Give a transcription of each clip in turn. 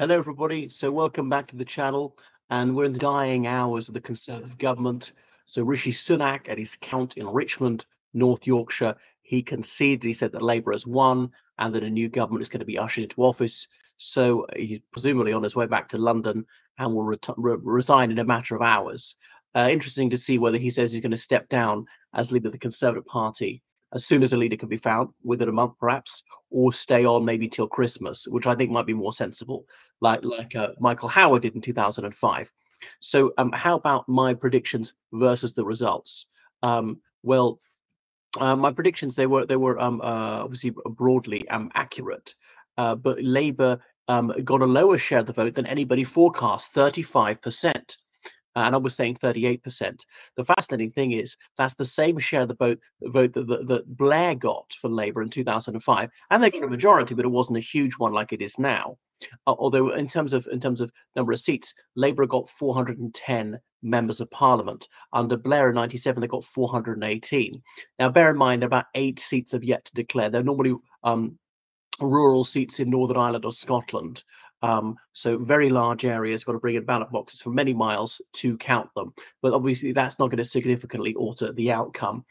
Hello, everybody. So, welcome back to the channel. And we're in the dying hours of the Conservative government. So, Rishi Sunak, at his count in Richmond, North Yorkshire, he conceded. He said that Labour has won and that a new government is going to be ushered into office. So, he's presumably on his way back to London and will resign in a matter of hours. Interesting to see whether he says he's going to step down as leader of the Conservative Party as soon as a leader can be found, within a month perhaps, or stay on maybe till Christmas, which I think might be more sensible like Michael Howard did in 2005. So, how about my predictions versus the results? Well, my predictions they were obviously broadly accurate, but Labour got a lower share of the vote than anybody forecast, 35%. And I was saying 38%. The fascinating thing is that's the same share of the vote that Blair got for Labour in 2005, and they got a majority, but it wasn't a huge one like it is now. Although in terms of number of seats, Labour got 410 members of Parliament. Under Blair in '97, they got 418. Now, bear in mind, about 8 seats have yet to declare. They're normally rural seats in Northern Ireland or Scotland. So very large areas, got to bring in ballot boxes for many miles to count them. But obviously, that's not going to significantly alter the outcome.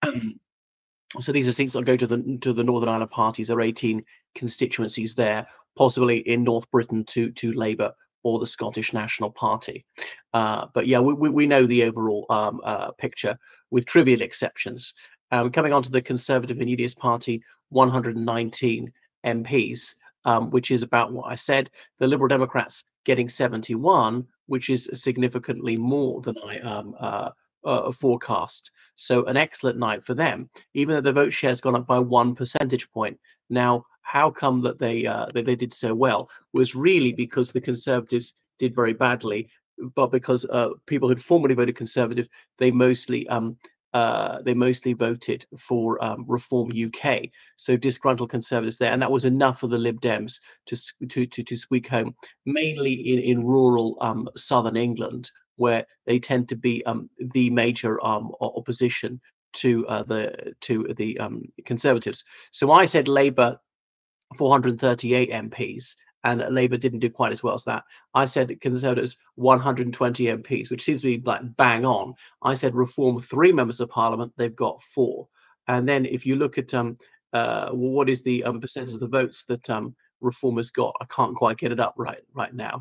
So these are seats that go to the Northern Ireland parties. There are 18 constituencies there, possibly in North Britain to Labour or the Scottish National Party. But yeah, we know the overall picture with trivial exceptions. Coming on to the Conservative and Unionist Party, 119 MPs, which is about what I said. The Liberal Democrats getting 71, which is significantly more than I forecast. So an excellent night for them, even though the vote share has gone up by 1 percentage point. Now, how come that they did so well was really because the Conservatives did very badly, but because people who'd formerly voted Conservative, they mostly voted for Reform UK. So disgruntled Conservatives there, and that was enough for the Lib Dems to squeak home, mainly in rural southern England, where they tend to be the major opposition to the Conservatives. So I said Labour 438 MPs, and Labour didn't do quite as well as that. I said Conservatives 120 MPs, which seems to be like bang on. I said Reform 3 members of Parliament, they've got 4. And then if you look at what is the percentage of the votes that Reform has got, I can't quite get it up right now.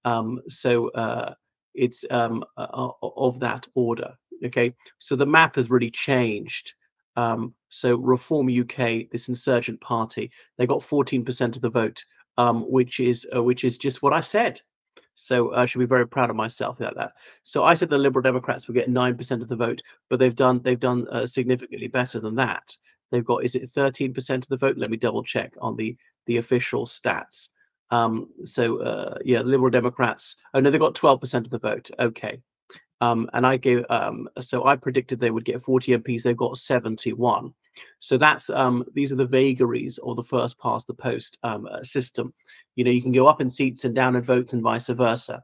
It's of that order. Okay, so the map has really changed. So Reform UK, this insurgent party, they got 14% of the vote, which is just what I said. So I should be very proud of myself about that. So I said the Liberal Democrats would get 9% of the vote, but they've done significantly better than that. They've got, is it 13% of the vote? Let me double check on the official stats. Yeah, Liberal Democrats. Oh no, they got 12% of the vote. Okay. And I gave so I predicted they would get 40 MPs. They've got 71. So that's these are the vagaries of the first past the post system. You know, you can go up in seats and down in votes and vice versa.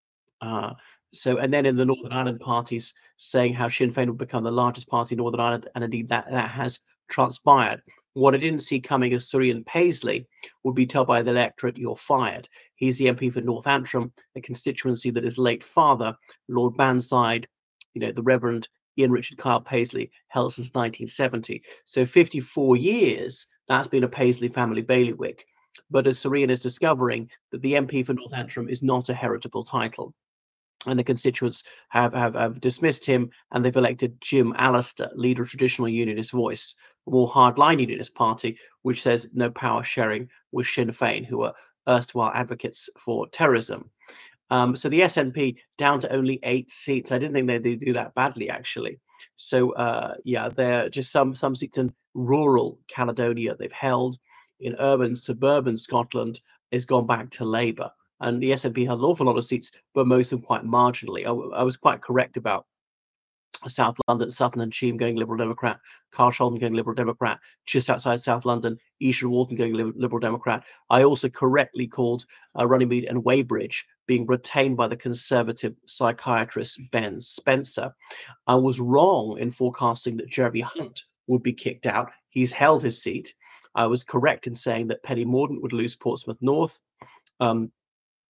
And then in the Northern Ireland parties saying how Sinn Féin would become the largest party in Northern Ireland, and indeed that has transpired. What I didn't see coming is Sir Ian Paisley would be told by the electorate, "You're fired." He's the MP for North Antrim, a constituency that his late father, Lord Bandside, the Reverend Ian Richard Kyle Paisley, held since 1970. So 54 years, that's been a Paisley family bailiwick. But as Sir Ian is discovering, that the MP for North Antrim is not a heritable title, and the constituents have dismissed him, and they've elected Jim Allister, leader of Traditional Unionist Voice, a more hardline Unionist party, which says no power sharing with Sinn Féin, who are erstwhile advocates for terrorism. So the SNP down to only 8 seats. I didn't think they'd do that badly, actually. So yeah, they're just some seats in rural Caledonia they've held. In urban, suburban Scotland has gone back to Labour. And the SNP had an awful lot of seats, but most of them quite marginally. I was quite correct about South London, Sutherland-Cheam going Liberal Democrat, Carshalton going Liberal Democrat, just outside South London, Esher Walton going Liberal Democrat. I also correctly called Runnymede and Weybridge being retained by the Conservative psychiatrist Ben Spencer. I was wrong in forecasting that Jeremy Hunt would be kicked out. He's held his seat. I was correct in saying that Penny Mordaunt would lose Portsmouth North.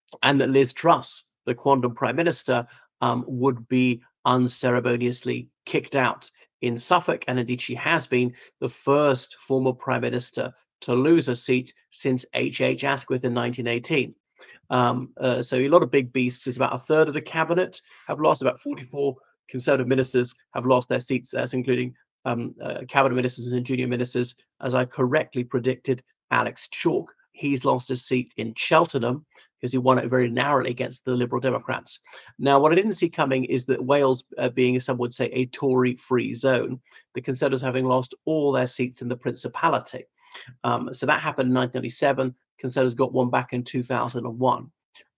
and that Liz Truss, the quondam prime minister, would be unceremoniously kicked out in Suffolk. And indeed, she has been the first former prime minister to lose a seat since H.H. Asquith in 1918. So a lot of big beasts. Is about a third of the cabinet have lost. About 44 Conservative ministers have lost their seats. That's including cabinet ministers and junior ministers. As I correctly predicted, Alex Chalk, he's lost his seat in Cheltenham because he won it very narrowly against the Liberal Democrats. Now, what I didn't see coming is that Wales, being, some would say, a Tory-free zone, the Conservatives having lost all their seats in the Principality. So that happened in 1997. Conservatives got one back in 2001.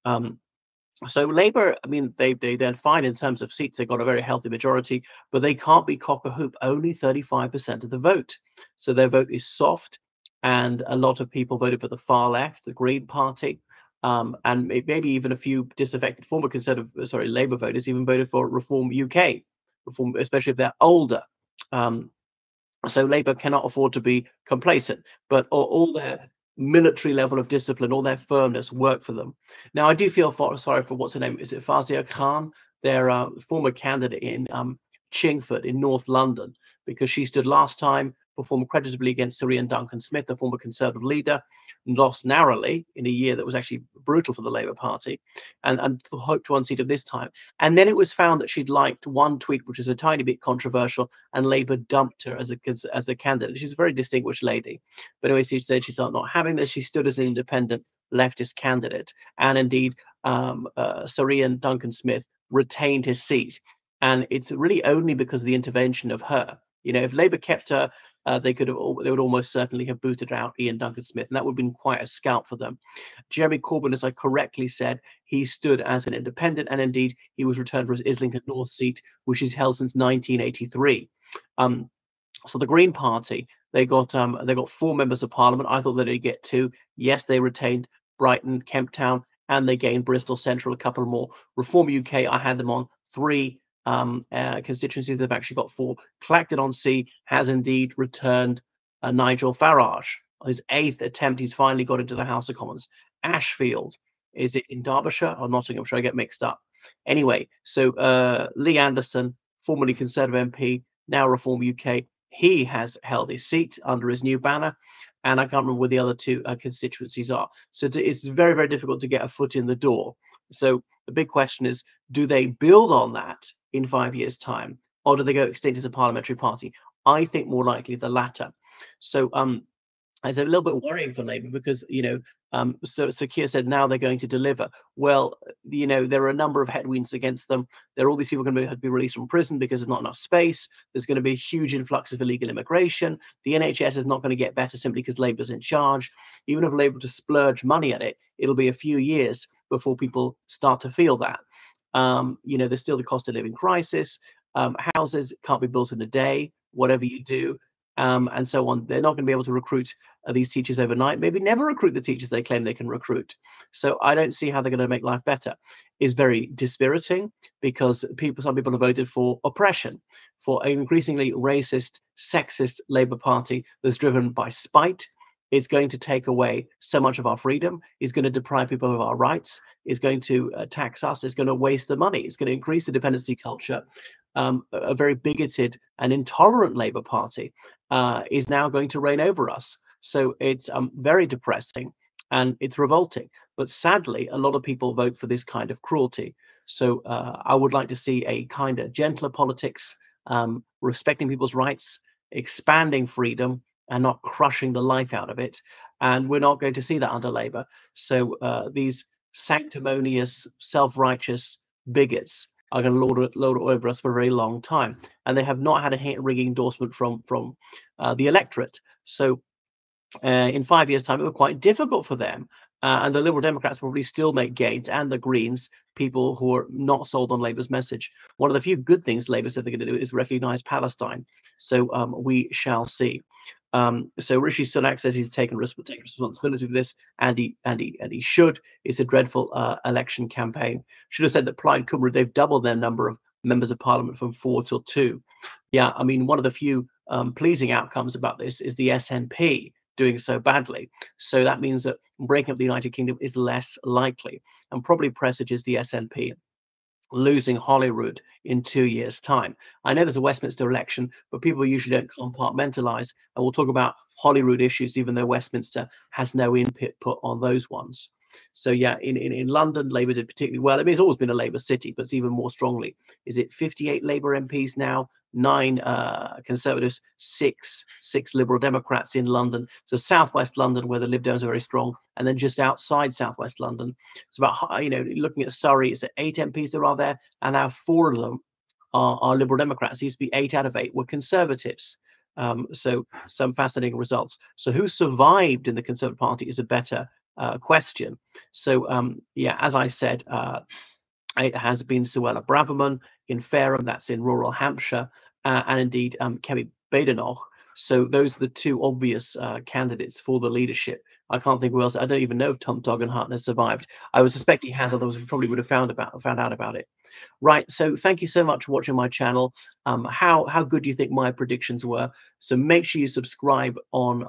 So Labour, I mean, they then fine in terms of seats. They got a very healthy majority, but they can't be cock a hoop. Only 35% of the vote. So their vote is soft, and a lot of people voted for the far left, the Green Party, and maybe even a few disaffected former Labour voters even voted for Reform UK, Reform, especially if they're older. So Labour cannot afford to be complacent, but all their military level of discipline, all their firmness work for them. Now, I do feel sorry for what's her name? Is it Fazia Khan, their former candidate in Chingford in North London, because she stood last time, performed creditably against Sir Ian Duncan-Smith, the former Conservative leader, and lost narrowly in a year that was actually brutal for the Labour Party, and hoped to unseat him this time. And then it was found that she'd liked one tweet, which is a tiny bit controversial, and Labour dumped her as a candidate. She's a very distinguished lady. But anyway, she said she's not having this. She stood as an independent leftist candidate. And indeed, Sir Ian Duncan-Smith retained his seat. And it's really only because of the intervention of her. You know, if Labour kept her, they would almost certainly have booted out Ian Duncan-Smith, and that would have been quite a scalp for them. Jeremy Corbyn, as I correctly said, he stood as an independent, and indeed he was returned for his Islington North seat, which is held since 1983. So the Green Party, they got 4 members of Parliament. I thought they'd get 2. Yes, they retained Brighton, Kemp Town, and they gained Bristol Central, a couple more. Reform UK, I had them on 3 constituencies. They've actually got 4. Clacton-on-Sea has indeed returned Nigel Farage. His 8th attempt, he's finally got into the House of Commons. Ashfield, is it in Derbyshire or Nottinghamshire? I get mixed up. Anyway, so Lee Anderson, formerly Conservative MP, now Reform UK, he has held his seat under his new banner, and I can't remember where the other 2 constituencies are. So it's very, very difficult to get a foot in the door. So the big question is, do they build on that in 5 years' time, or do they go extinct as a parliamentary party? I think more likely the latter. So it's a little bit worrying for Labour because, so Keir said now they're going to deliver. Well, there are a number of headwinds against them. There are all these people going to have to be released from prison because there's not enough space. There's going to be a huge influx of illegal immigration. The NHS is not going to get better simply because Labour's in charge. Even if Labour to splurge money at it, it'll be a few years before people start to feel that. There's still the cost of living crisis. Houses can't be built in a day, whatever you do. And so on. They're not going to be able to recruit these teachers overnight, maybe never recruit the teachers they claim they can recruit. So I don't see how they're going to make life better. It's very dispiriting because some people have voted for oppression, for an increasingly racist, sexist Labour Party that's driven by spite. It's going to take away so much of our freedom. It's going to deprive people of our rights. It's going to tax us. It's going to waste the money. It's going to increase the dependency culture. A very bigoted and intolerant Labour Party is now going to reign over us. So it's very depressing and it's revolting. But sadly, a lot of people vote for this kind of cruelty. So I would like to see a kind of gentler politics, respecting people's rights, expanding freedom, and not crushing the life out of it. And we're not going to see that under Labour. So these sanctimonious, self-righteous bigots are going to lord it over us for a very long time. And they have not had a hit-rigging endorsement from the electorate. So in 5 years' time, it was quite difficult for them. And the Liberal Democrats probably still make gains, and the Greens, people who are not sold on Labour's message. One of the few good things Labour said they're going to do is recognise Palestine. So we shall see. So Rishi Sunak says he's taken responsibility for this, and he should. It's a dreadful election campaign. Should have said that Plaid Cymru, they've doubled their number of members of Parliament from 4 to 2. Yeah, I mean, one of the few pleasing outcomes about this is the SNP doing so badly. So that means that breaking up the United Kingdom is less likely, and probably presages the SNP losing Holyrood in 2 years' time. I know there's a Westminster election, but people usually don't compartmentalize. And we'll talk about Holyrood issues, even though Westminster has no input put on those ones. So yeah, in London, Labour did particularly well. I mean, it's always been a Labour city, but it's even more strongly. Is it 58 Labour MPs now? 9 Conservatives, six Liberal Democrats in London. So Southwest London, where the Lib Dems are very strong, and then just outside Southwest London, it's about, looking at Surrey, it's 8 MPs that are there, and now 4 of them are Liberal Democrats. It used to be 8 out of 8 were Conservatives. So some fascinating results. So who survived in the Conservative Party is a better question. So yeah, as I said, it has been Suella Braverman in Fareham, that's in rural Hampshire, and indeed Kemi Badenoch. So those are the 2 obvious candidates for the leadership. I can't think who else. I don't even know if Tom Duggan has survived. I would suspect he has, otherwise we probably would have found out about it. Right. So thank you so much for watching my channel. How good do you think my predictions were? So make sure you subscribe on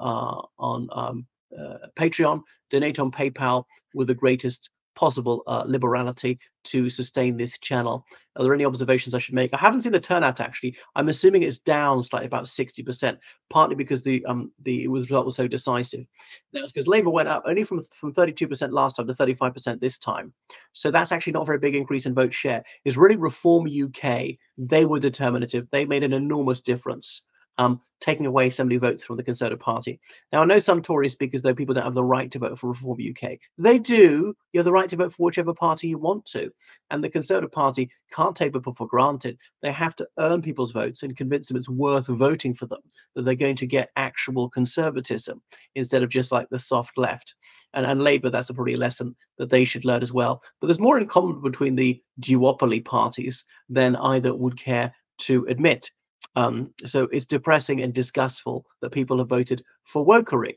Patreon, donate on PayPal with the greatest possible liberality to sustain this channel. Are there any observations I should make? I haven't seen the turnout actually. I'm assuming it's down slightly, about 60%, partly because the result was so decisive. Now, because Labour went up only from 32% last time to 35% this time. So that's actually not a very big increase in vote share. It's really Reform UK. They were determinative. They made an enormous difference. Taking away so many votes from the Conservative Party. Now, I know some Tory speakers, though, people don't have the right to vote for Reform UK. They do. You have the right to vote for whichever party you want to. And the Conservative Party can't take people for granted. They have to earn people's votes and convince them it's worth voting for them, that they're going to get actual conservatism instead of just like the soft left. And Labour, that's probably a lesson that they should learn as well. But there's more in common between the duopoly parties than either would care to admit. So it's depressing and disgustful that people have voted for wokery.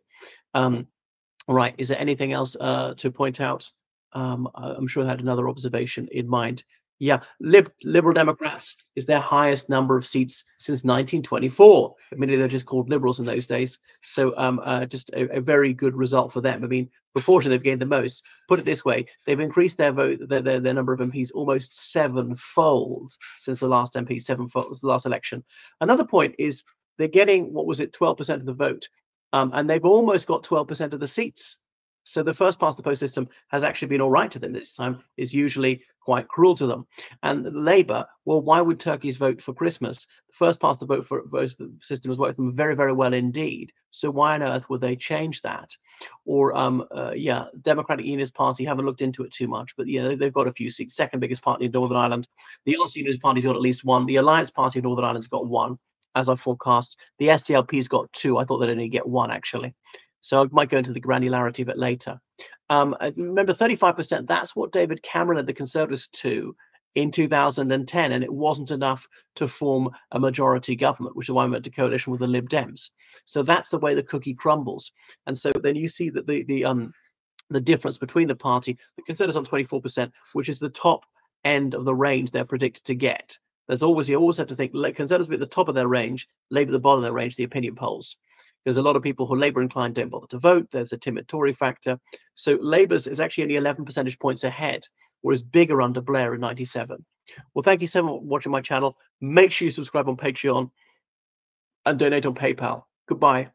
Right. Is there anything else to point out? I'm sure I had another observation in mind. Yeah, Liberal Democrats is their highest number of seats since 1924. Admittedly, they're just called Liberals in those days. So just a very good result for them. I mean, proportionally, they've gained the most. Put it this way, they've increased their vote, their number of MPs almost 7-fold since the last MP, 7-fold, the last election. Another point is they're getting, what was it, 12% of the vote. And they've almost got 12% of the seats. So the first past the post system has actually been all right to them this time. Is usually quite cruel to them. And Labour, well, why would turkeys vote for Christmas? The first past the vote system has worked for them very, very well indeed. So why on earth would they change that? Or yeah, Democratic Unionist Party, haven't looked into it too much, but yeah, they've got a few seats. Second biggest party in Northern Ireland. The Ulster Unionist Party's got at least 1. The Alliance Party in Northern Ireland's got 1. As I forecast, the SDLP's got 2. I thought they'd only get 1 actually. So I might go into the granularity a bit later. Remember, 35%, that's what David Cameron led the Conservatives to in 2010, and it wasn't enough to form a majority government, which is why I went to coalition with the Lib Dems. So that's the way the cookie crumbles. And so then you see that the difference between the party, the Conservatives on 24%, which is the top end of the range they're predicted to get. You always have to think Conservatives be at the top of their range, Labour at the bottom of their range, the opinion polls. There's a lot of people who are Labour inclined don't bother to vote. There's a timid Tory factor. So Labour's is actually only 11 percentage points ahead, whereas bigger under Blair in 97. Well, thank you so much for watching my channel. Make sure you subscribe on Patreon and donate on PayPal. Goodbye.